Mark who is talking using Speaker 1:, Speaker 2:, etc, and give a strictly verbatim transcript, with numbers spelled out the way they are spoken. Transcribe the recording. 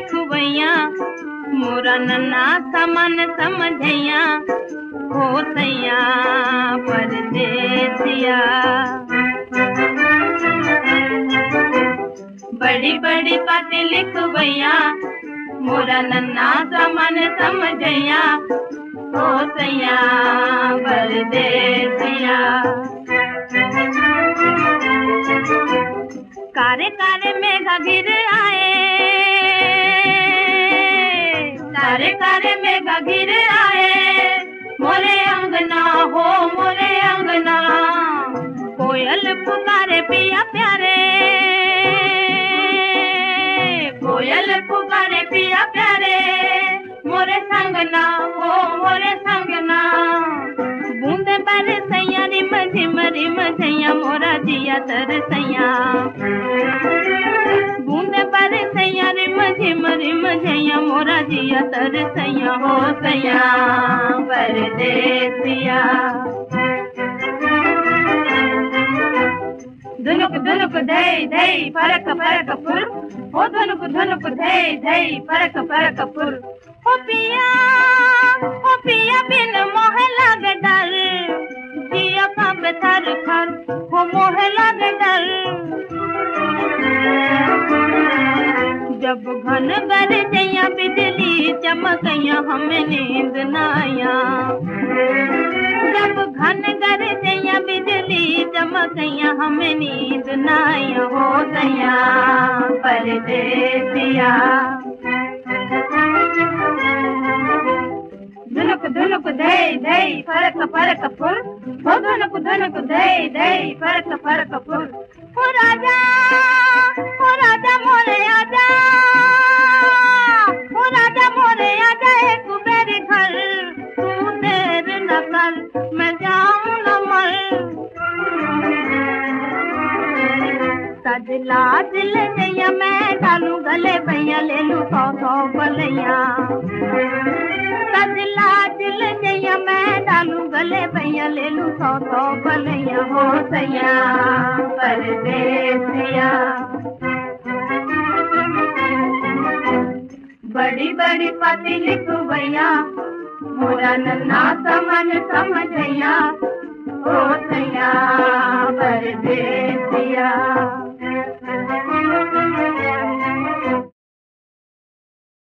Speaker 1: लिखवैया मोरा नन्ना समन समझैया हो सैया परदेसिया। बड़ी बड़ी बातें लिखवैया मोरा नन्ना समन समझैया हो सैया परदेसिया। कारे कारे मेघा गिर आए, कारे कारे मेघा गिर आए मोरे अंगना हो मोरे अंगना। कोयल पुकारे पिया प्यारे, कोयल पुकारे पिया प्यारे मोरे संगना हो मोरे संगना। बूंदे बरसैया रिम झिम रिम झैया मोरा जिया तरसैया। बूंदे बरसैया रिम झिम रिम झैया मोरा जिया तरसैया हो सैया परदेसिया। धनुक धनुक धई धई फरक फरक फुर हो धनुक धनुक धई धई फरक फरक फुर। हो पिया हो पिया बिन मोह लाग डर जिया कांपे थर थर हो मोह लाग डर। जब घन गरजैया बिजली चमकैया हमें नींद न आया। जब घन गरजैया बिजली चमकैया हमें नींद न आया हो सैया परदेसिया। धुनुक धुनुक धई धई फरक फरक फुर हो धुनुक धुनुक धई धई फरक फरक फुर। हो राजा हो राजा मोरे आजा, हो राजा मोरे आजा एक मेरे घर तू देर न कर मैं जाऊं न मर। सजला दिल जैया मैं डालू गले भैया ले लू सौ सौ बलैया। सजला दिल जैया मैं डालू गले भैया ले लू सौ सौ बलैया हो सैया परदेसिया। बड़ी बड़ी बातें लिखवैया मोरा नन्ना समन समझैया हो सैया परदेसिया।